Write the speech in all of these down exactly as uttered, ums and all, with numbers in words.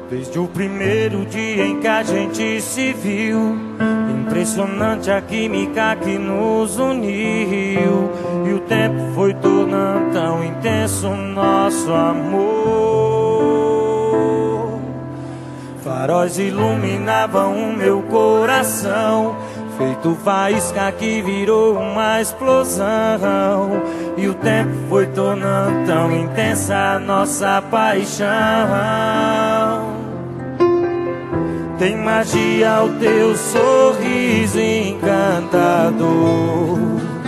Desde o primeiro dia em que a gente se viu, impressionante a química que nos uniu. E o tempo foi tornando tão intenso nosso amor. Faróis iluminavam o meu coração, feito faísca que virou uma explosão. E o tempo foi tornando tão intensa a nossa paixão. Tem magia o teu sorriso encantador.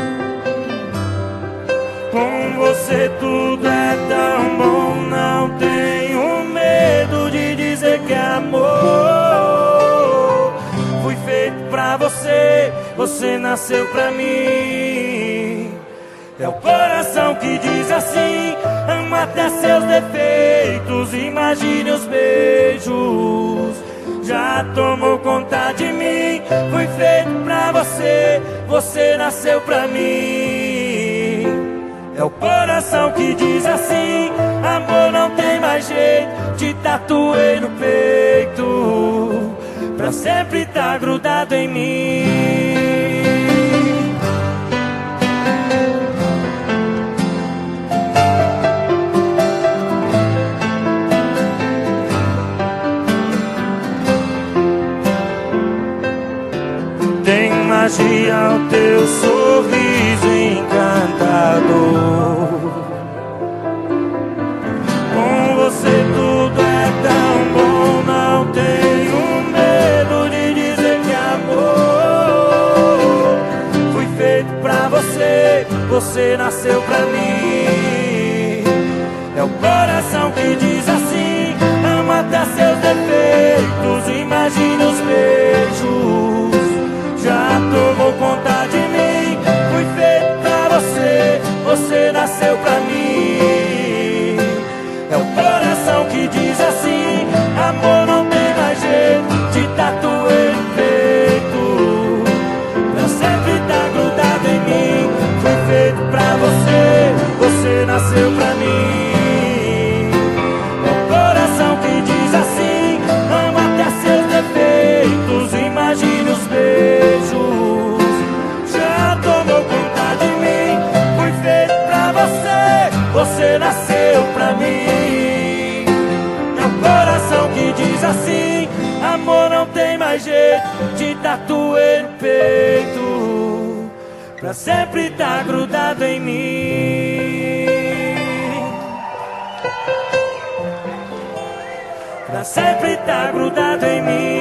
Com você tudo é tão bom, não tenho medo de dizer que é amor. Fui feito pra você, você nasceu pra mim. É o coração que diz assim, ama até seus defeitos, imagine os beijos. Já tomou conta de mim, fui feito pra você, você nasceu pra mim. É o coração que diz assim, amor não tem mais jeito, te tatuei no peito, pra sempre tá grudado em mim. Tem magia o teu sorriso encantador. Com você tudo é tão bom, não tenho medo de dizer que é amor. Fui feito pra você, você nasceu pra mim. É o coração que diz assim, ama até seus defeitos, imagine os beijos. Já tomou conta de mim, fui feito pra você, você nasceu pra mim. É o coração que diz assim, amor não tem mais jeito, te tatuei no peito, pra sempre tá grudado em mim. Fui feito pra você, você nasceu pra mim. É o coração que diz assim, ama até seus defeitos, imagine os beijos. Você nasceu pra mim. É o coração que diz assim, amor não tem mais jeito, te tatuei no peito, pra sempre tá grudado em mim. Pra sempre tá grudado em mim.